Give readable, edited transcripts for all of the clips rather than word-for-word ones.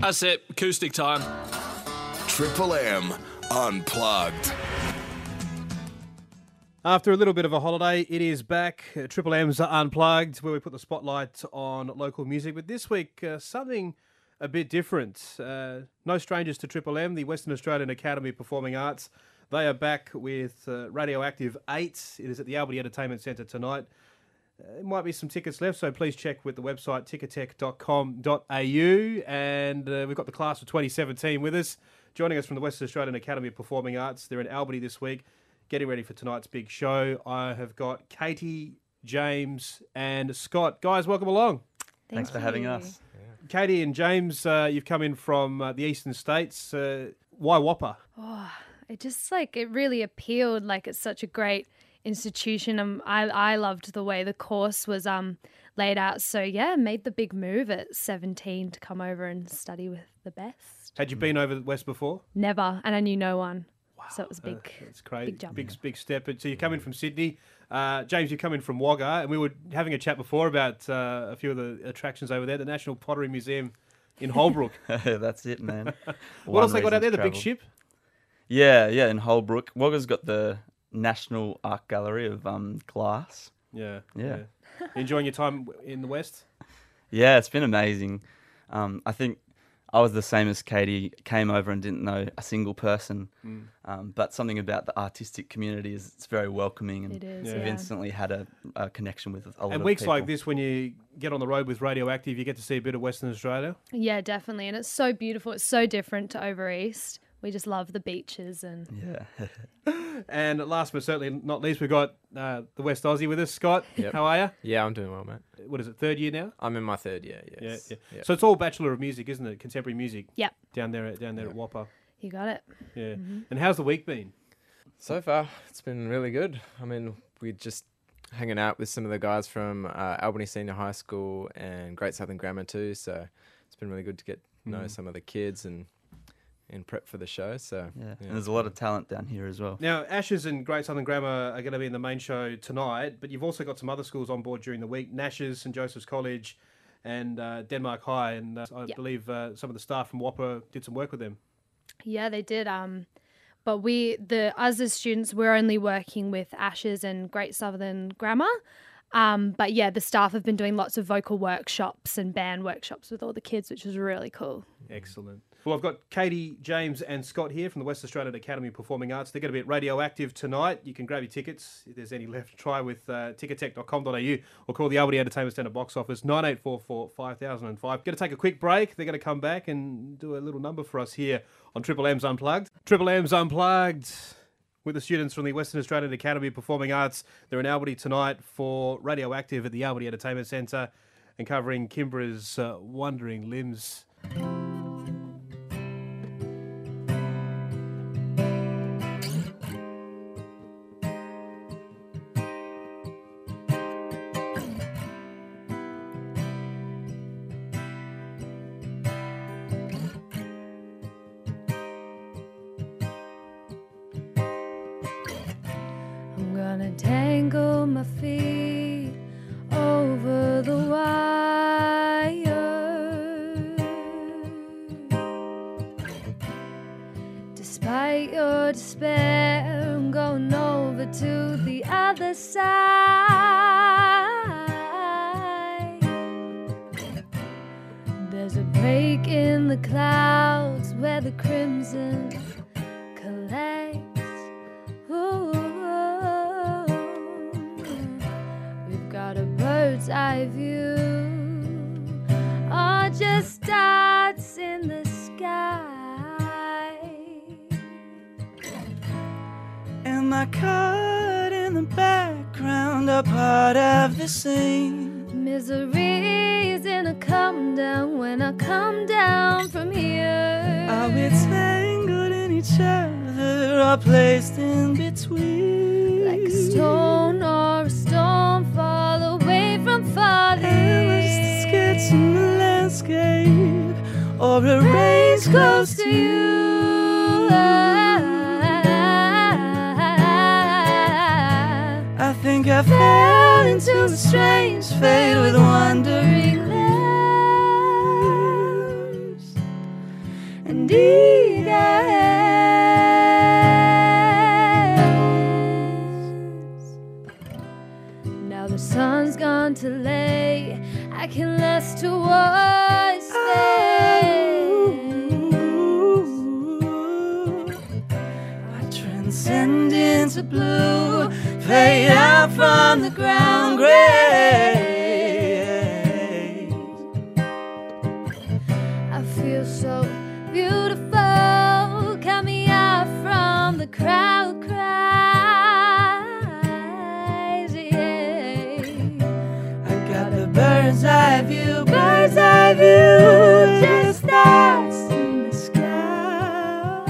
That's it. Acoustic time. Triple M Unplugged. After a little bit of a holiday, it is back. Triple M's Unplugged, where we put the spotlight on local music. But this week, something a bit different. No strangers to Triple M, the Western Australian Academy of Performing Arts. They are back with Radioactive 8. It is at the Albany Entertainment Centre tonight. There might be some tickets left, so please check with the website ticketek.com.au. And we've got the class of 2017 with us. Joining us from the Western Australian Academy of Performing Arts. They're in Albany this week, getting ready for tonight's big show. I have got Katie, James and Scott. Guys, welcome along. Thanks for having us. Katie and James, you've come in from the eastern states. Why Whopper? Oh, it really appealed. Like, it's such a great institution. I loved the way the course was laid out. So, yeah, made the big move at 17 to come over and study with the best. Had you been over the West before? Never, and I knew no one. Wow. So it was a that's crazy. Big jump. Big step. So you're coming from Sydney. James, you're coming from Wagga, and we were having a chat before about a few of the attractions over there, the National Pottery Museum in Holbrook. That's it, man. What else they got out there? The big ship? Yeah, in Holbrook. Wagga's got the National Art Gallery of glass. Yeah. Enjoying your time in the West? Yeah, it's been amazing. I think I was the same as Katie, came over and didn't know a single person. But something about the artistic community is it's very welcoming, and we've instantly had a connection with a lot of people. And weeks like this, when you get on the road with Radioactive, you get to see a bit of Western Australia? Yeah, definitely. And it's so beautiful. It's so different to over east. We just love the beaches and... Yeah. And last but certainly not least, we've got the West Aussie with us. Scott, How are you? Yeah, I'm doing well, mate. What is it, third year now? I'm in my third year, yes. Yeah. So it's all Bachelor of Music, isn't it? Contemporary music. Yep. Down there at Whopper. You got it. Yeah. And how's the week been? So far, it's been really good. I mean, we're just hanging out with some of the guys from Albany Senior High School and Great Southern Grammar too, so it's been really good to get to know some of the kids and prep for the show. So and there's a lot of talent down here as well. Now, Ashes and Great Southern Grammar are going to be in the main show tonight, but you've also got some other schools on board during the week, Nash's, St Joseph's College and Denmark High, and I believe some of the staff from Whopper did some work with them. Yeah, they did. But us as students, we're only working with Ashes and Great Southern Grammar. But yeah, the staff have been doing lots of vocal workshops and band workshops with all the kids, which was really cool. Excellent. Well, I've got Katie, James and Scott here from the West Australian Academy of Performing Arts. They're going to be at Radioactive tonight. You can grab your tickets. If there's any left, try with ticketek.com.au or call the Albany Entertainment Centre box office 9844 5005. Going to take a quick break. They're going to come back and do a little number for us here on Triple M's Unplugged. Triple M's Unplugged with the students from the Western Australian Academy of Performing Arts. They're in Albany tonight for Radioactive at the Albany Entertainment Centre and covering Kimbra's Wandering Limbs. I'm gonna tangle my feet over the wire. Despite your despair, I'm going over to the other side. There's a break in the clouds where the crimson collects. Ooh. We've got a bird's eye view, or just dots in the sky. And my card in the background are part of the scene. Misery's in a come down when I come down from here. Are we tangled in each other or placed in between? Like a stone or a stone fall away from falling. Am I just a sketch in the landscape or a range close to you? I think I fell into a strange fate with wandering limbs. Now the sun's gone to lay, I can last towards I transcend into blue, fade out from the ground grace. I feel so beautiful, cut me out from the crowd cries, yeah. I got the bird's eye view, just stars in the sky.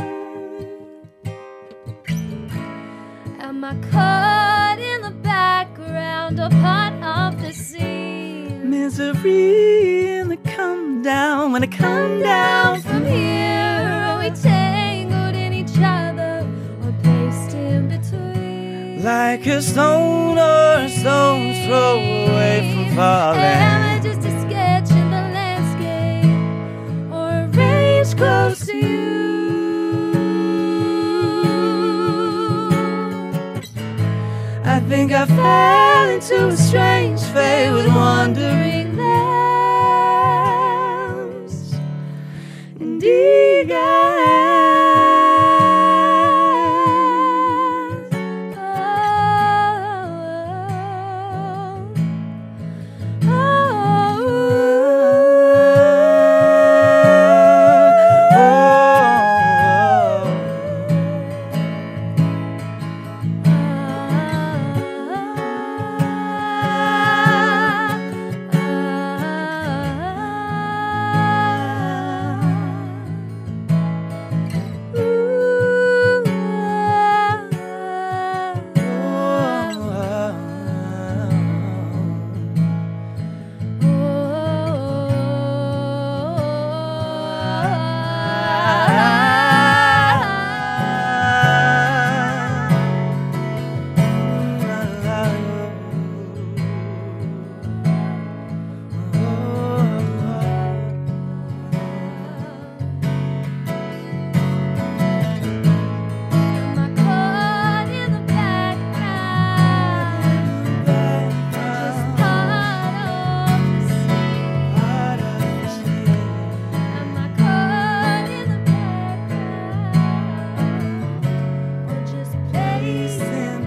Am I caught in the background or part of the scene? Misery in the come down, when I come down From here, are we tangled in each other or placed in between? like a stone or a stone's throw away from falling. Am I just a sketch in the landscape or a range close to you? I think I fell into a strange fate with wandering lambs and eagles. Am I caught in the background, just part of the scene? Am I caught in the background, or just placed in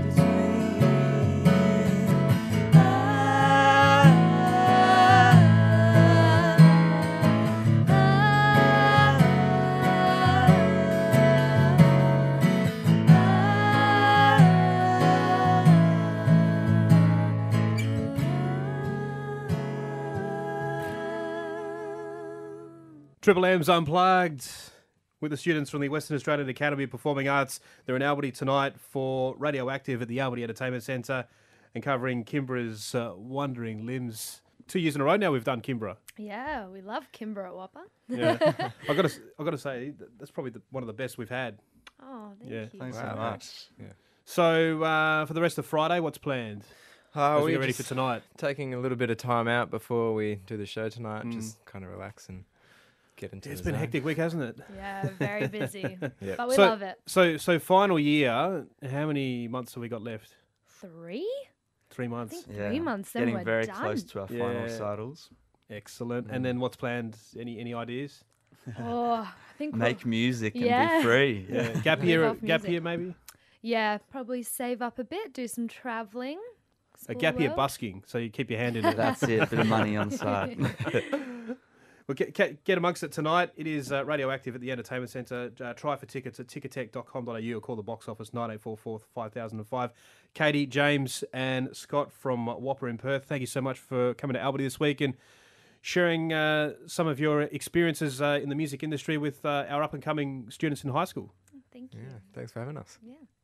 Triple M's Unplugged with the students from the Western Australian Academy of Performing Arts. They're in Albany tonight for Radioactive at the Albany Entertainment Centre and covering Kimbra's Wandering Limbs. 2 years in a row now we've done Kimbra. Yeah, we love Kimber at Whopper. Yeah. I've got to say, that's probably one of the best we've had. Oh, thank Yeah. you. Thanks Wow, so much. Yeah. So for the rest of Friday, what's planned? As we get ready for tonight. Taking a little bit of time out before we do the show tonight, just kind of relax and get into It's the been a zone. hectic week, hasn't it? Yeah, very busy. Yep. But we So- love it. So final year, how many months have we got left? 3? 3 months. think 3 months, then Getting we're very done. close to our final Yeah. recitals. Excellent. And then what's planned? Any ideas? Oh, I think Make music and Yeah. be free. Yeah. Gap Live year, off gap music. year maybe? yeah, probably save up a bit, do some travelling. A gap year busking, so you keep your hand in it. That's it. Bit of money on side. Well, get amongst it tonight. It is Radioactive at the Entertainment Centre. Try for tickets at tickettech.com.au or call the box office 9844 5005. Katie, James and Scott from Whopper in Perth, thank you so much for coming to Albany this week and sharing some of your experiences in the music industry with our up-and-coming students in high school. Thank you. Yeah, thanks for having us. Yeah.